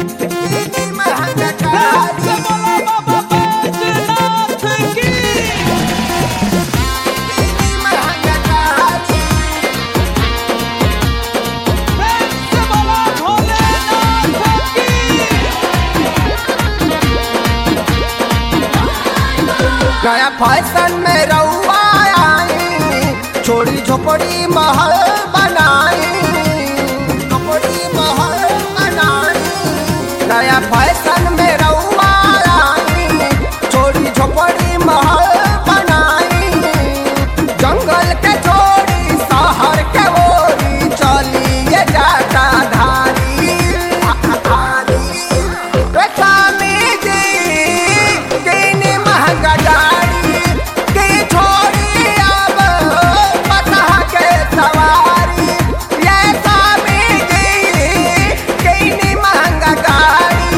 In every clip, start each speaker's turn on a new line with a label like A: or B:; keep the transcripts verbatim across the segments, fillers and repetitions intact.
A: नया फैशन में रउआ आई, छोड़ी झोपड़ी महल बनाई, झोपड़ी महल बनाई। नया फैशन में रउआ आई, छोड़ी झोपड़ी महल बनाई। जंगल के छोड़ी शहर के ओरी चलिए जाता धारी धारी। स्वामी जी किनी महंगा गाड़ी की छोड़ी अब पता के सवारी। ये स्वामी जी किनी महंगा गाड़ी।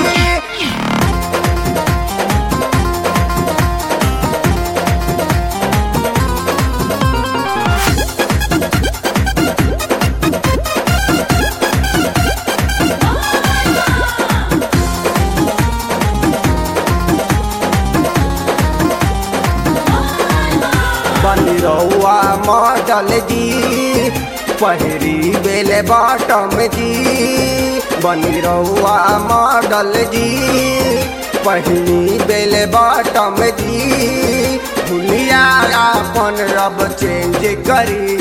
A: बनी रउआ मॉडल जी पहिरी बेले बॉटम जी। बनी रउआ मॉडल जी पहिरी बेले बॉटम जी। दुनिया अपन रब चेंज करी।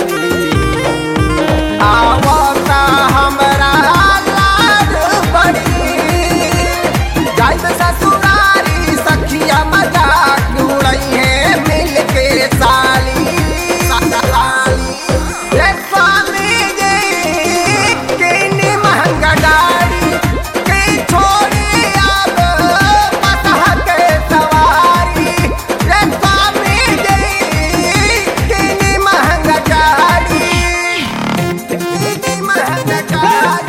A: आवता हमरा लाज पड़ी जाइत ससुरारी सखिया मजाक उड़ई है मिल के साली साली। ये स्वामी जी किनी महंगा गाड़ी की छोड़ी अब पता के सवारी। ये स्वामी जी किनी महंगा गाड़ी किनी महंगा गाड़ी।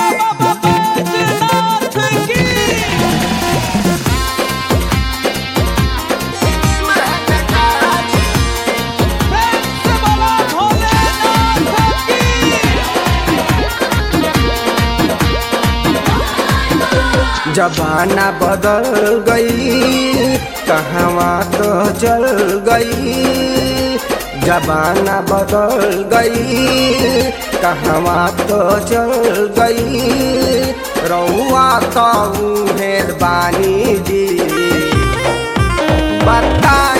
A: जमाना बदल गई कहवा तो चल गई। जमाना बदल गई कहवा तो चल गई। रउआ तो मेहरबानी जी बता